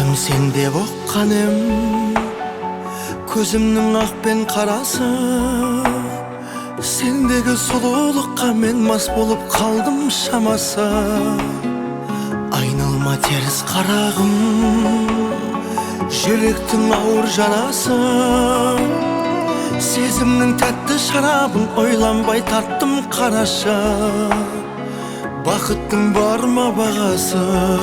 Sen деп оққаным көзімнің ақ пен қарасы, сендегі сұлулыққа мен мас болып қалдым шамасы. Айналма теріс қарағым, жүректің ауыр жарасы, сезімнің тәтті шарабын ойланбай тарттым қарашы. Бақыттың бар ма бағасы?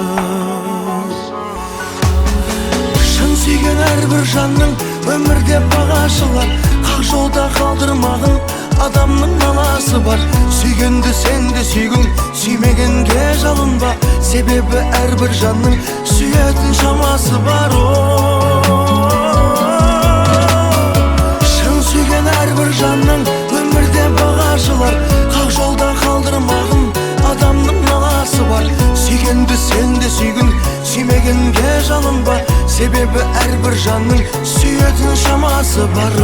Сүйген әрбір жанның өмірде бағашылар, қақ жолда қалдырмағын адамның наласы бар. Сүйгенді сен де сүйгін, сүймегенге жалынба, себебі әрбір жанның сүйетін шамасы бар. Шын сүйген әрбір жанның өмірде бағашылар, қақ жолда қалдырмағын адамның наласы бар. Сүйгенді сен де сүйгін, сүймегенге жалынба, себебі әрбір жанның сүйетін шамасы бар.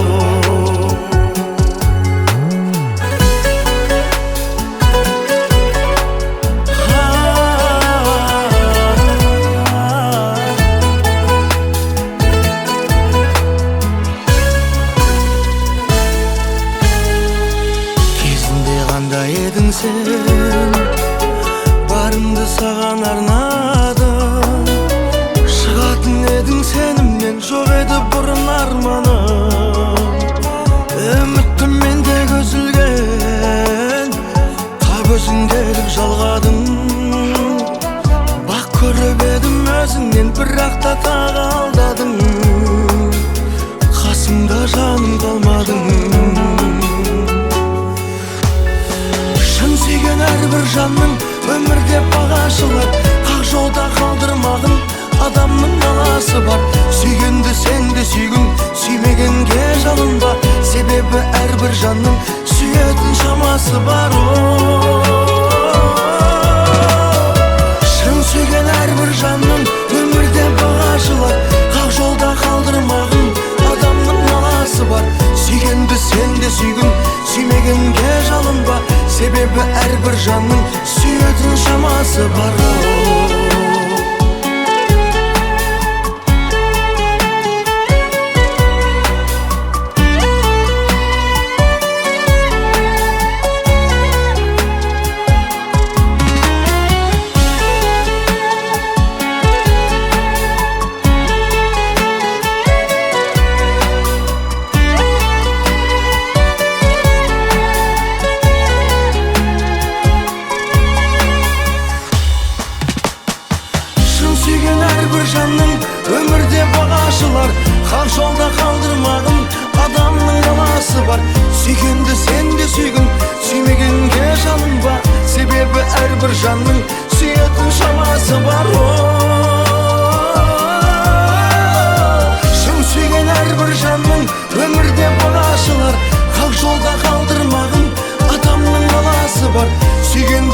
Кезінде қандай едің сен, барымды саған арнадым. Шығатын едің сенімнен, жоқ еді бұрын арманым. Үмітім менде көзілген, тап өзіңделіп жалғадың. Бақ көріп едім өзіңнен, бірақ та тағы алдадың. Қасымда жаным қалмадың. Шын сүйген әрбір жанның өмірде бағашылар, қақ жолда қалдырмағын адамның наласы бар. Сүйгенді сен де сүйгін, сүймегенге жалынба, себебі әрбір жанның сүйетін шамасы бар. Шын сүйген әрбір жанның өмірде бағашылар, қақ жолда қалдырмағын адамның наласы бар. Сүйгенді сен де сүйгін, сүймегенге жалынба, себебі әрбір жанның сүйетін шамасы бар. Сүйген әрбір жанның өмірде бағашылар, қақ жолда қалдырмағын адамның наласы бар. Сүйгенді сен де сүйгін, сүймегенге жалынба, себебі әрбір жанның сүйетін шамасы бар. Шын сүйген әрбір жанның өмірде бағашылар, қақ жолда қалдырмағын адамның наласы бар. Сүйген